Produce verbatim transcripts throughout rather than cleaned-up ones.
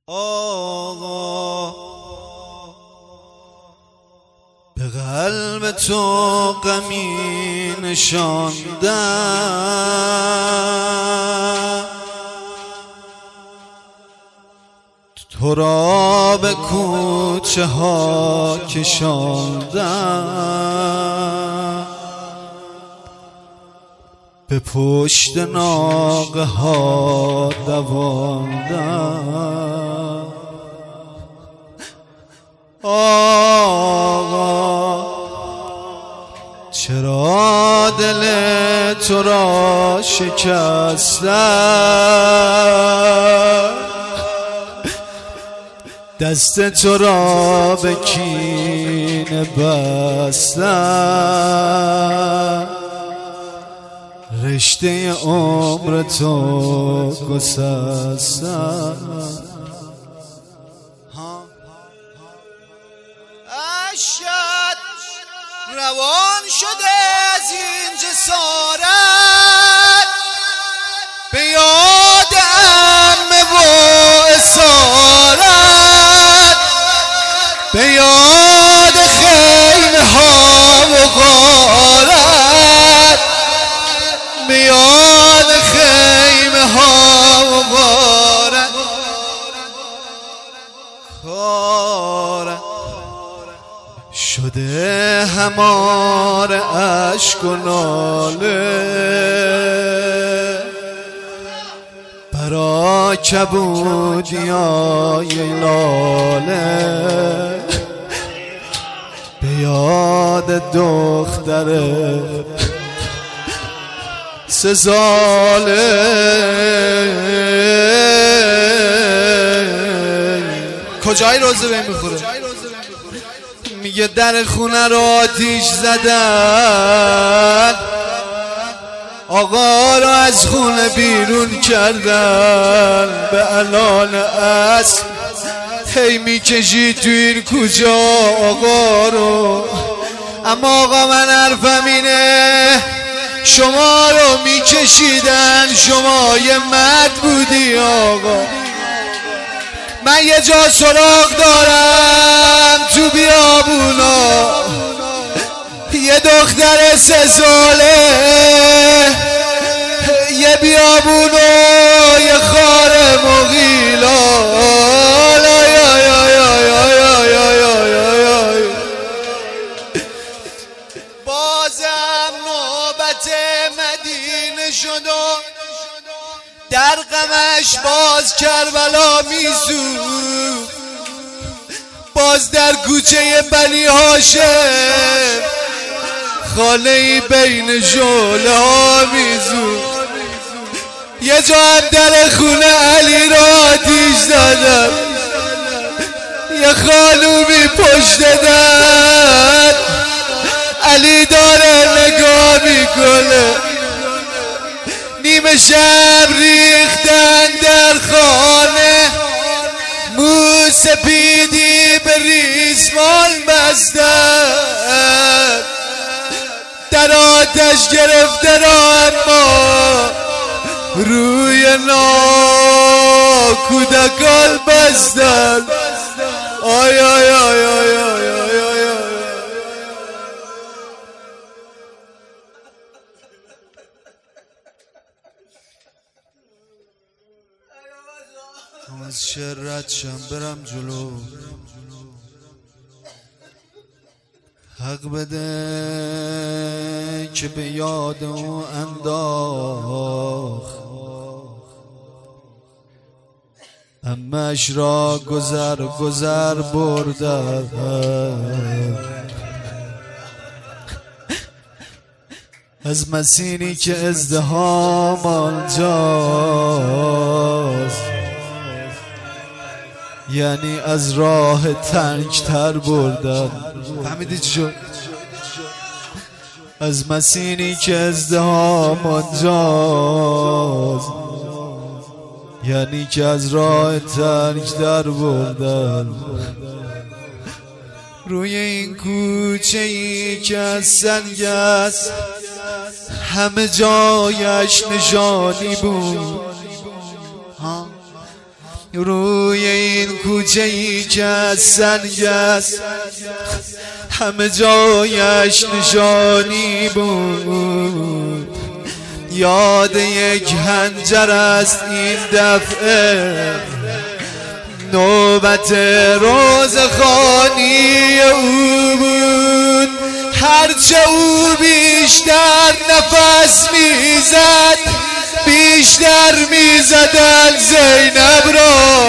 آقا به قلب تو غمی نشاندم، تو را به کوچه ها کشاندم، به پشت ناقه ها دواندم. آقا چرا دل تو را شکستم، دست تو را به کینه بستم، رشته عمر تو گسستم. اشک روان شده از این جسارت، به یاد عمه و اسارت، به یاد خیمه ها و غارت، به یاد خیمه ها و غارت. کارت شده همار اشک و ناله، برا کبودیای لاله، به یاد دختر سه ساله. کجای روزه بهم میخوره؟ میگه در خونه رو آتیش زدن، آقا رو از خونه بیرون کردن، به علان اسب هی میکشید تو این کجا آقا رو. اما آقا من حرفم اینه، شما رو میکشیدن، شما یه مرد بودی آقا. من یه جا سراغ دارم تو بیابونا، یه دختر سه ساله، یه بیابونو یه خار مغیلا. بازم نوبت مدینه شد و در غمش باز کربلا میسوخت، باز در کوچه بنی هاشم خانه‌ای بین شعله ها میسوخت. یه جا هم در خونه علی را آتیش زدم، یه خانومی پشت در علی داره نگاه میکنه، نیمه شب ریختن در خانه، مو سپیدی به ریسمان بستن، در آتش گرفته را اما روی نا کودکان بستن. آی آی آی آی آی آی آی آی. از شرت شم برم جلو، حق بده که به یاد او انداخت، امش را گذر گذر بردن، از مسیری که ازدحام آنجاست، یعنی از راه تنگ‌تر بردن. فهمیدی چی شد؟ از مسیری که ازدحام آنجاست، یعنی که از راه تنگ‌تر بردن. روی این کوچه ای که از سنگ است، همه جایش نشانی بود، روی این کوچه ای که از سنگ است همه جایش نشانی بود. یاد یک هنجر است این دفعه نوبت روزخوانی او بود. هرچه او بیشتر نفس میزد بیشتر میزدن زینب را.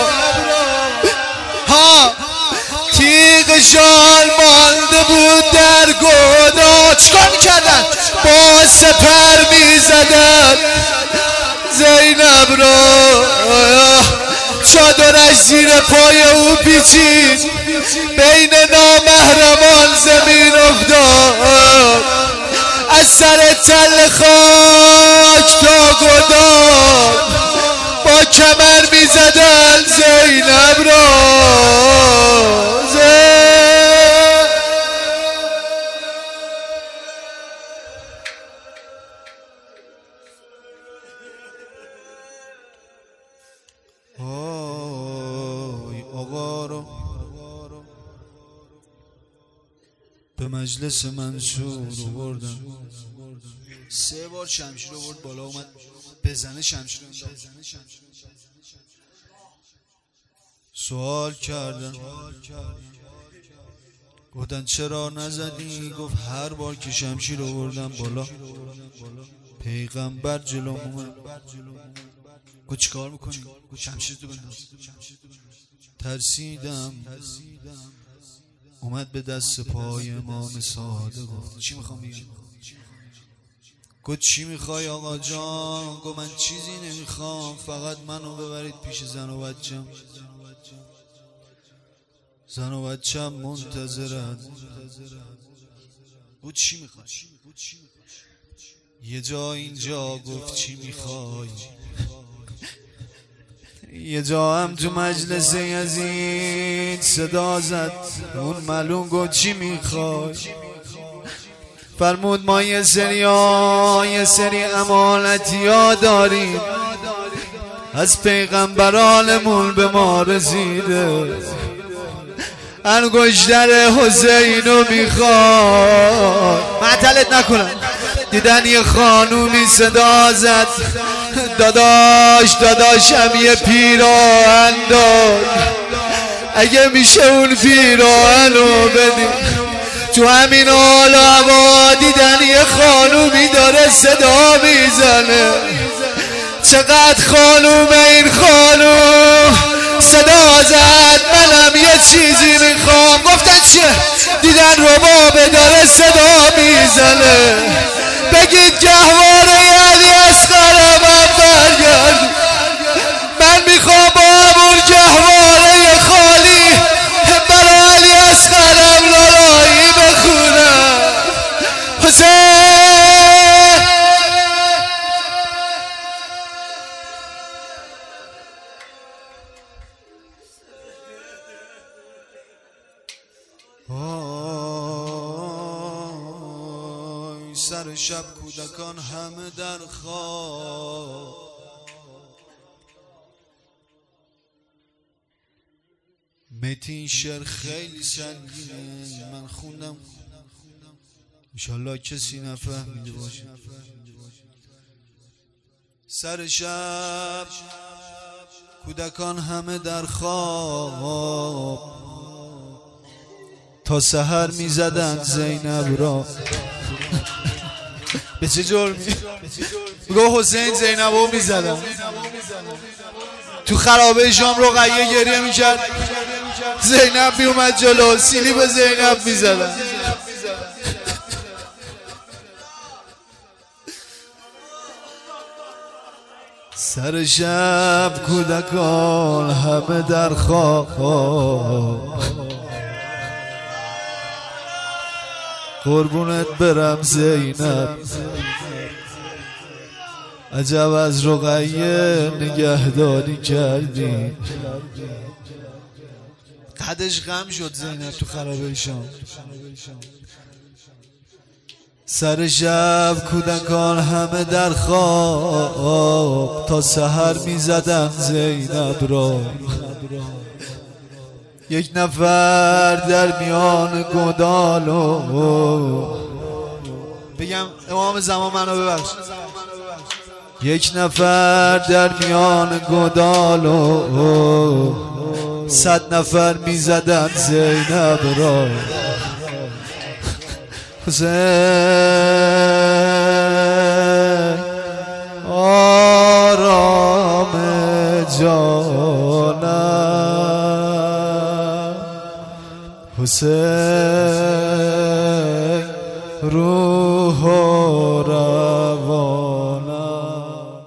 ها تیغ شال مانده بود در گودا. چکار میکردن؟ با سپر میزدن زینب را. چادرش زیر پای او پیچید بین نامحرمان زمین افتاد. از سر تل خاک تا گدام با کمر میزدن زینب را. آقا رو به مجلس منصور بردم. سه بار شمشیر رو برد بالا اومد بزنه شمشیر رو. سوال کردن گفتن چرا نزدی؟ گفت هر بار که شمشیر رو بردم بالا پیغمبر جلوم اومد. گفت چیکار میکنی؟ گفت شمشیر تو بنداز. ترسیدم اومد به دست پای امام ساده. گفت چی میخوام بگم؟ گفت چی میخوای آقا جان؟ گفت من چیزی نمیخوام، فقط منو ببرید پیش زن و بچم. زن و بچم منتظرن. گفت چی میخوای؟ یه جا اینجا. گفت چی میخوای؟ یه جا هم تو مجلس یزید صدا زد اون ملون. گفت چی میخوای؟ فرمود ما یه سری ها یه سری امانتی ها داریم از پیغمبرانمون به ما رسیده. انگشتر حسینو میخواد. معطلت نکنم. دیدن یه خانومی صدا زد داداش داداشم یه پیراهن داد، اگه میشه اون پیراهنو بدی. تو همین حال و هوا دیدن یه خانومی داره صدا میزنه. چقدر خانومه این خانوم. صدا زد منم یه چیزی میخوام. گفتن چیه؟ دیدن ربابه داره صدا میزنه. بگید گهواره علی اصغرم برگرد. من میخوام با همون گهواره خالی برای علی اصغرم لالایی بخونم. حسین آی سر شب کودکان همه در خواب. متین شعر خیلی سنگینه. من خوندم انشالله کسی نفهمیده باشه. سر شب کودکان همه در خواب تا سحر میزدن زینب را. به چه جرمی؟ میگو حسین زینبو میزدن. تو خرابه شام رقیه گریه میکرد، زینب میومد جلو سیلی به زینب میزدن. سر شب کودکان همه در خواب. قربونت برم زینب، عجب از رقیه نگهداری کردی. قدش غم شد زینب تو خرابه شام. سر شب کودکان همه در خواب تا سحر می زدن زینب را. یک نفر در میان گودالو بگم امام زمان منو ببخش. یک نفر در میان گودالو صد نفر می زدن زینب را. حسین آرام جانم، حسین رو